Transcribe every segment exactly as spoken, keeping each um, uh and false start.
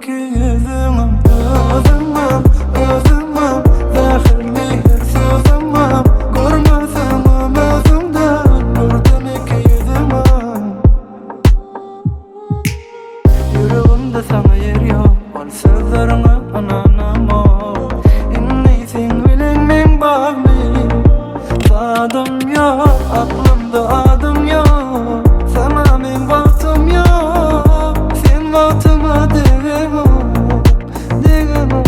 iki yüzümüm. Özümüm, özümüm, zehirli her sözümüm. Görmesem özümden, gördüm iki yüzümüm. Yüreğimde sana yer yok, ol sözlerine ananamam. İnleysin bilin men bağlı, adım yok, aklımda adım yok. Sana men vaktim yok, sen vaktıma degem o, degem o.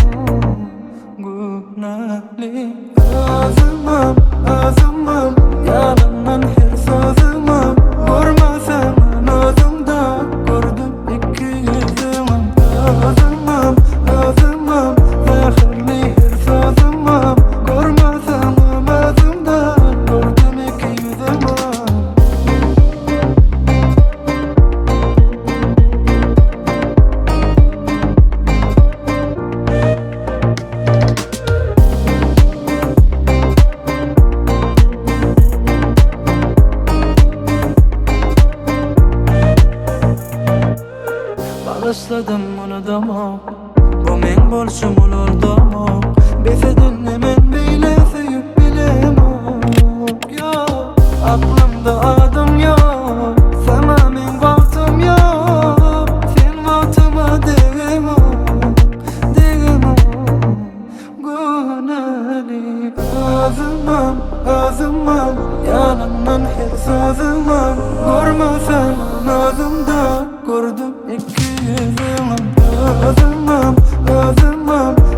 Günahli özümüm, özümüm, yalandan her sözümüm. Görmesem özümden, gördüm iki yüzümüm. Özümüm, özümüm, zehirli her sözümüm. Görmesem özümden, gördüm iki yüzümüm. Bağışladım onu damam, bu men bolşum olur damam. Besedin hemen beyle sevip bilemem. Yok, aklımda adım yok, sana men vaktim yok. Sen vaktıma degem o, degem o. Günahli özümüm, özümüm, yalandan her sözümüm. Görmesem özümden, gördüm iki yüzümüm. Özümüm, özümüm,